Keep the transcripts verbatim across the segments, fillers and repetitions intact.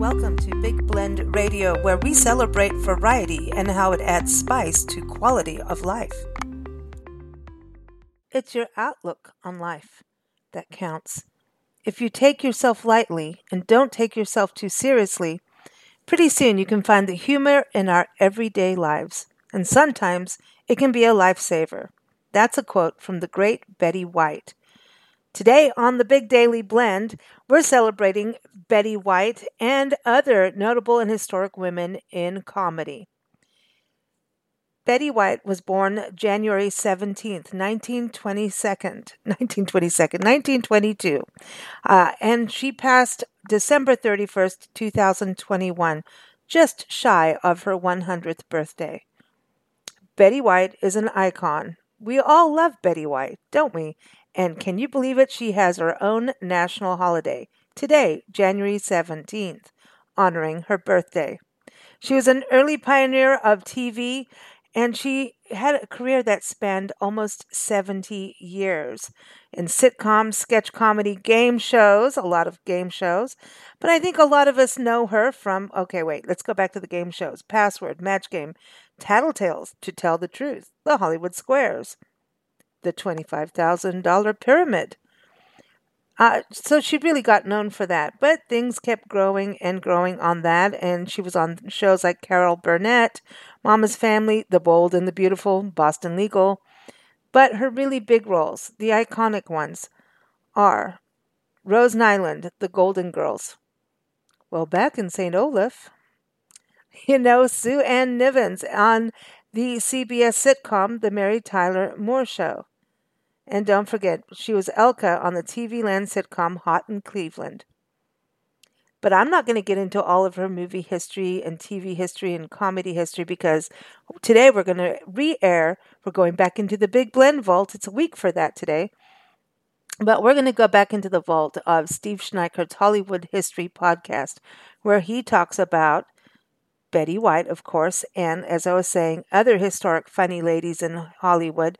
Welcome to Big Blend Radio, where we celebrate variety and how it adds spice to quality of life. It's your outlook on life that counts. If you take yourself lightly and don't take yourself too seriously, pretty soon you can find the humor in our everyday lives. And sometimes it can be a lifesaver. That's a quote from the great Betty White. Today on the Big Daily Blend, we're celebrating Betty White and other notable and historic women in comedy. Betty White was born January seventeenth, nineteen twenty-two, nineteen twenty-two, nineteen twenty-two, uh, and she passed December thirty-first, two thousand twenty-one, just shy of her one hundredth birthday. Betty White is an icon. We all love Betty White, don't we? And can you believe it? She has her own national holiday today, January seventeenth, honoring her birthday. She was an early pioneer of T V, and she had a career that spanned almost seventy years in sitcoms, sketch comedy, game shows, a lot of game shows. But I think a lot of us know her from, okay, wait, let's go back to the game shows. Password, Match Game, Tattletales, To Tell the Truth, The Hollywood Squares, The twenty-five thousand dollars Pyramid. Uh, so she really got known for that. But things kept growing and growing on that. And she was on shows like Carol Burnett, Mama's Family, The Bold and the Beautiful, Boston Legal. But her really big roles, the iconic ones, are Rose Nyland, The Golden Girls. Well, back in Saint Olaf, you know, Sue Ann Nivens on the C B S sitcom, The Mary Tyler Moore Show. And don't forget, she was Elka on the T V Land sitcom Hot in Cleveland. But I'm not going to get into all of her movie history and T V history and comedy history because today we're going to re-air. We're going back into the Big Blend Vault. It's a week for that today. But we're going to go back into the vault of Steve Schneickert's Hollywood History podcast, where he talks about Betty White, of course, and, as I was saying, other historic funny ladies in Hollywood.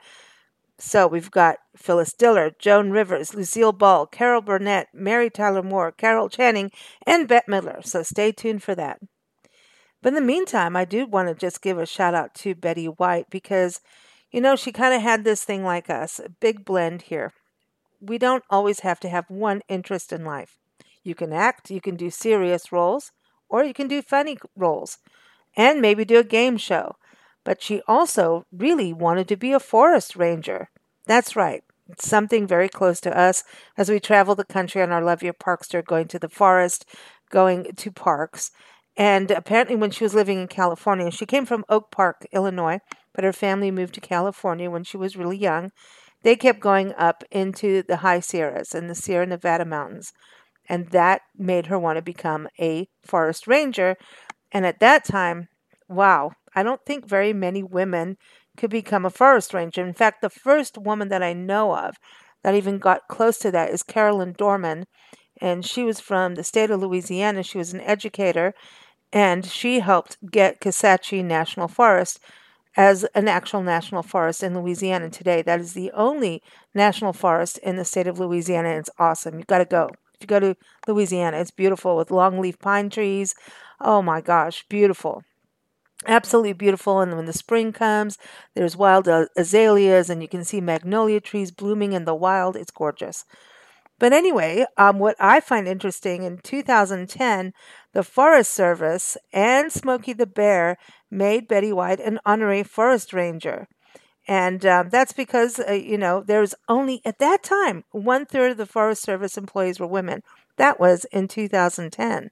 So we've got Phyllis Diller, Joan Rivers, Lucille Ball, Carol Burnett, Mary Tyler Moore, Carol Channing, and Bette Midler. So stay tuned for that. But in the meantime, I do want to just give a shout out to Betty White because, you know, she kind of had this thing like us, a big blend here. We don't always have to have one interest in life. You can act, you can do serious roles, or you can do funny roles, and maybe do a game show. But she also really wanted to be a forest ranger. That's right. It's something very close to us as we travel the country on our Love Your Parkster, going to the forest, going to parks. And apparently when she was living in California, she came from Oak Park, Illinois, but her family moved to California when she was really young. They kept going up into the high Sierras and the Sierra Nevada mountains. And that made her want to become a forest ranger. And at that time, wow, I don't think very many women could become a forest ranger. In fact, the first woman that I know of that even got close to that is Carolyn Dorman, and she was from the state of Louisiana. She was an educator, and she helped get Kisatchie National Forest as an actual national forest in Louisiana today. That is the only national forest in the state of Louisiana, and it's awesome. You've got to go. If you go to Louisiana, it's beautiful with longleaf pine trees. Oh my gosh, beautiful. Absolutely beautiful. And when the spring comes, there's wild azaleas and you can see magnolia trees blooming in the wild. It's gorgeous. But anyway, um, what I find interesting, in two thousand ten, the Forest Service and Smokey the Bear made Betty White an honorary forest ranger. And um, that's because, uh, you know, there's only, at that time, one third of the Forest Service employees were women. That was in two thousand ten.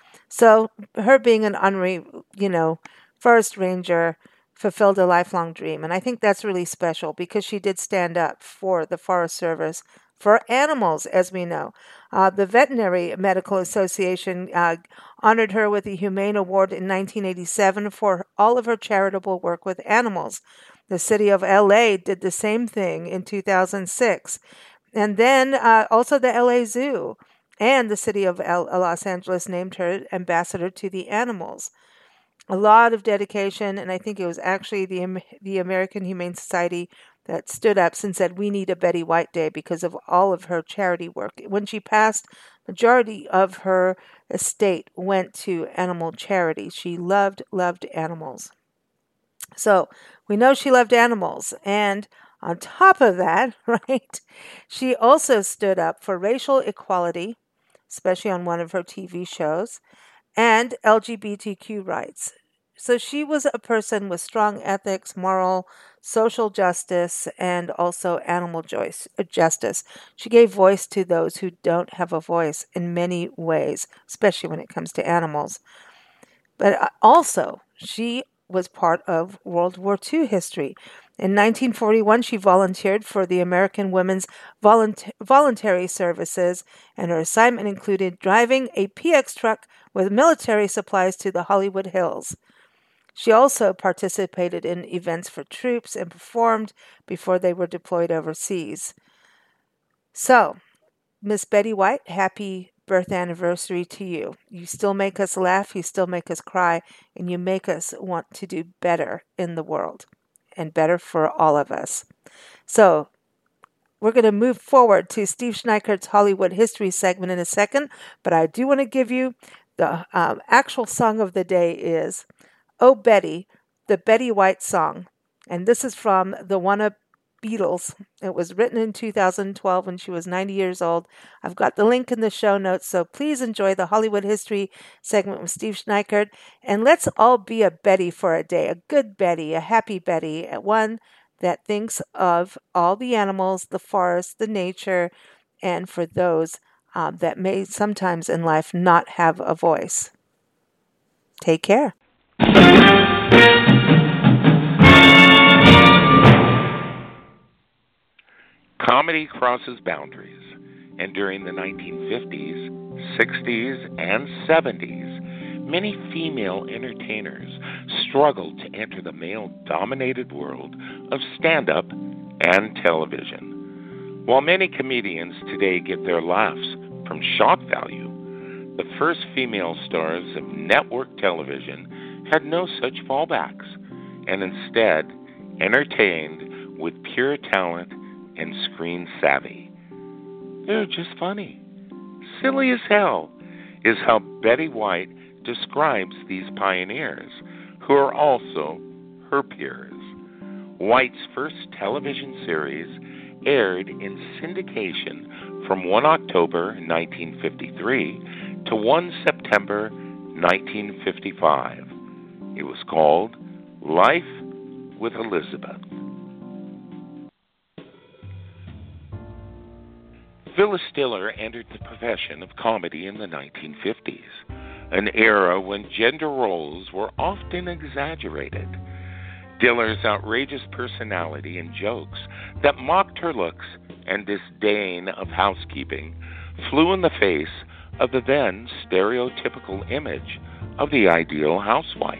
So her being an honorary, you know, forest ranger fulfilled a lifelong dream. And I think that's really special because she did stand up for the Forest Service, for animals, as we know. Uh, the Veterinary Medical Association uh, honored her with the Humane Award in nineteen eighty-seven for all of her charitable work with animals. The city of L A did the same thing in two thousand six. And then uh, also the L A Zoo and the city of L- Los Angeles named her ambassador to the animals. A lot of dedication, and I think it was actually the the American Humane Society that stood up and said, we need a Betty White Day because of all of her charity work. When she passed, majority of her estate went to animal charity. She loved, loved animals. So we know she loved animals. And on top of that, right, she also stood up for racial equality, especially on one of her T V shows, and L G B T Q rights. So she was a person with strong ethics, moral, social justice, and also animal justice. She gave voice to those who don't have a voice in many ways, especially when it comes to animals. But also, she was part of World War Two history. In nineteen forty-one, she volunteered for the American Women's Volunt- Voluntary Services, and her assignment included driving a P X truck with military supplies to the Hollywood Hills. She also participated in events for troops and performed before they were deployed overseas. So, Miss Betty White, happy birth anniversary to you. You still make us laugh, you still make us cry, and you make us want to do better in the world and better for all of us. So, we're going to move forward to Steve Schneickert's Hollywood History segment in a second, but I do want to give you the um, actual song of the day is Oh Betty, the Betty White song. And this is from the Wanna Beatles. It was written in two thousand twelve when she was ninety years old. I've got the link in the show notes, so please enjoy the Hollywood History segment with Steve Schneickert. And let's all be a Betty for a day, a good Betty, a happy Betty, one that thinks of all the animals, the forest, the nature, and for those um, that may sometimes in life not have a voice. Take care. Comedy crosses boundaries, and during the nineteen fifties, sixties, and seventies, many female entertainers struggled to enter the male-dominated world of stand-up and television. While many comedians today get their laughs from shock value, the first female stars of network television had no such fallbacks, and instead entertained with pure talent and screen savvy. They're just funny. Silly as hell is how Betty White describes these pioneers, who are also her peers. White's first television series aired in syndication from one October nineteen fifty-three to first September nineteen fifty-five. It was called Life with Elizabeth. Phyllis Diller entered the profession of comedy in the nineteen fifties, an era when gender roles were often exaggerated. Diller's outrageous personality and jokes that mocked her looks and disdain of housekeeping flew in the face of the then stereotypical image of the ideal housewife.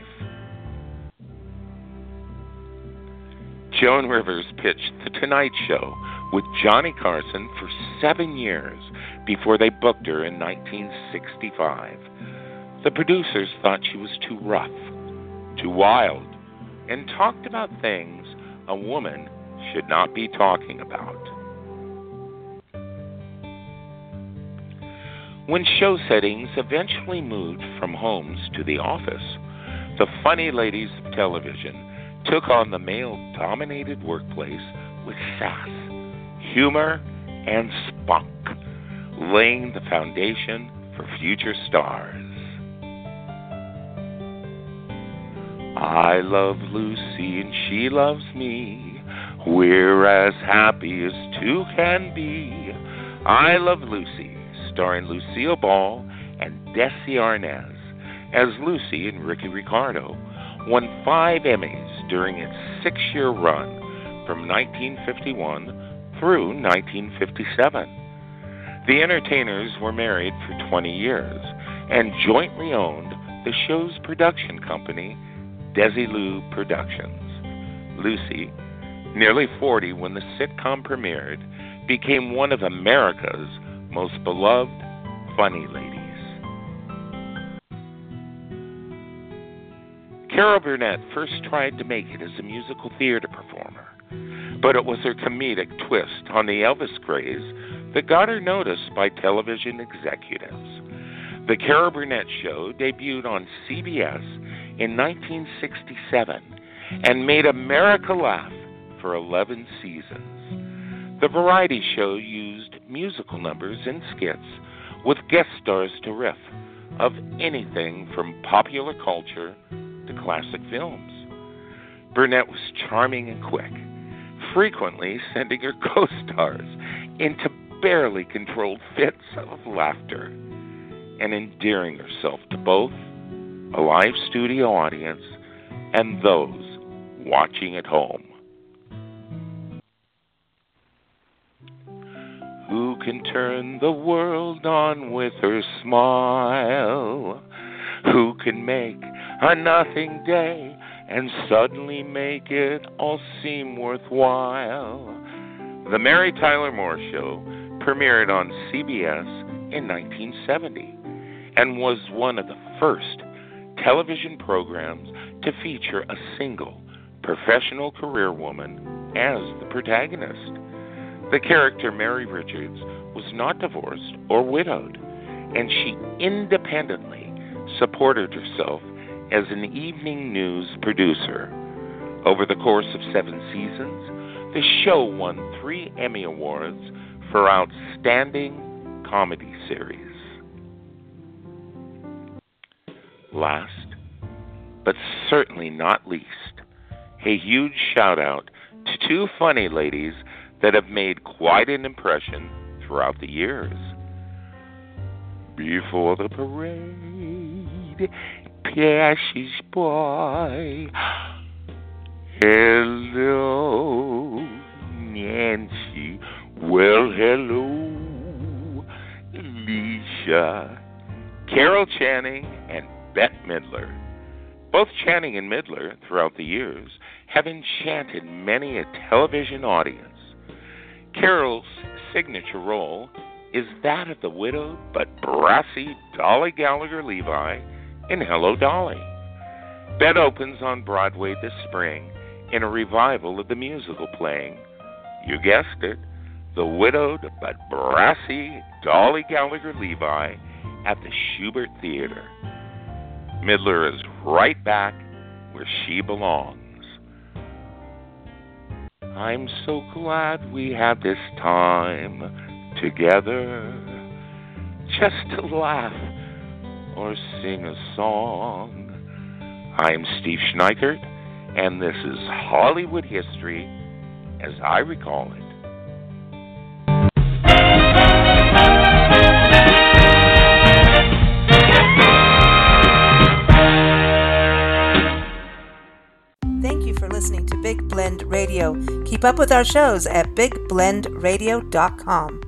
Joan Rivers pitched The Tonight Show with Johnny Carson for seven years before they booked her in nineteen sixty-five. The producers thought she was too rough, too wild, and talked about things a woman should not be talking about. When show settings eventually moved from homes to the office, the funny ladies of television took on the male-dominated workplace with sass, humor, and spunk, laying the foundation for future stars. I love Lucy and she loves me. We're as happy as two can be. I Love Lucy, starring Lucille Ball and Desi Arnaz as Lucy and Ricky Ricardo, won five Emmys during its six-year run from nineteen fifty-one through nineteen fifty-seven. The entertainers were married for twenty years and jointly owned the show's production company, Desilu Productions. Lucy, nearly forty when the sitcom premiered, became one of America's most beloved funny ladies. Carol Burnett first tried to make it as a musical theater performer, but it was her comedic twist on the Elvis craze that got her noticed by television executives. The Carol Burnett Show debuted on C B S in nineteen sixty-seven and made America laugh for eleven seasons. The variety show used musical numbers and skits with guest stars to riff of anything from popular culture to classic films. Burnett was charming and quick, frequently sending her co-stars into barely controlled fits of laughter and endearing herself to both a live studio audience and those watching at home. Who can turn the world on with her smile? Who can make a nothing day and suddenly make it all seem worthwhile? The Mary Tyler Moore Show premiered on C B S in nineteen seventy and was one of the first television programs to feature a single professional career woman as the protagonist. The character Mary Richards was not divorced or widowed, and she independently supported herself as an evening news producer. Over the course of seven seasons, the show won three Emmy Awards for Outstanding Comedy Series. Last, but certainly not least, a huge shout out to two funny ladies that have made quite an impression throughout the years. Before the parade passes by, hello, Nancy. Well, hello, Lisa. Carol Channing and Bette Midler. Both Channing and Midler, throughout the years, have enchanted many a television audience. Carol's signature role is that of the widowed but brassy Dolly Gallagher-Levi in Hello, Dolly. Bette opens on Broadway this spring in a revival of the musical playing, you guessed it, the widowed but brassy Dolly Gallagher-Levi at the Shubert Theater. Midler is right back where she belongs. I'm so glad we had this time together, just to laugh or sing a song. I'm Steve Schneikert, and this is Hollywood History as I recall it. Listening to Big Blend Radio. Keep up with our shows at big blend radio dot com.